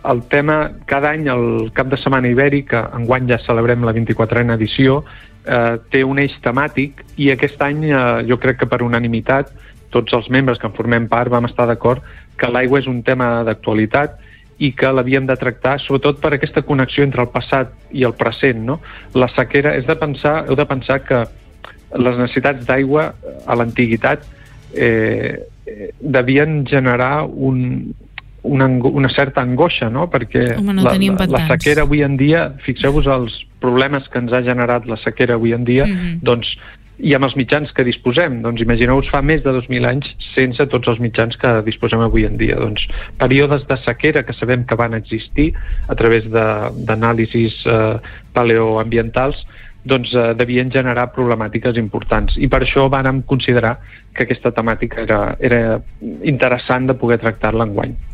el tema, cada any el cap de setmana ibèric, que enguany ja celebrem la 24a edició, té un eix temàtic, i aquest any jo crec que per unanimitat tots els membres que en formem part vam estar d'acord que l'aigua és un tema d'actualitat i que l'havíem de tractar sobretot per aquesta connexió entre el passat i el present, no? La sequera, heu de pensar que les necessitats d'aigua a l'antiguitat devien generar una certa angoixa, no? Perquè la sequera avui en dia, fixeu-vos els problemes que ens ha generat la sequera avui en dia, doncs, i amb els mitjans que disposem. Doncs imagineu-vos fa més de 2.000 anys sense tots els mitjans que disposem avui en dia. Doncs períodes de sequera que sabem que van existir a través d'anàlisis paleoambientals, doncs devien generar problemàtiques importants, i per això vàrem considerar que aquesta temàtica era interessant de poder tractar-la enguany.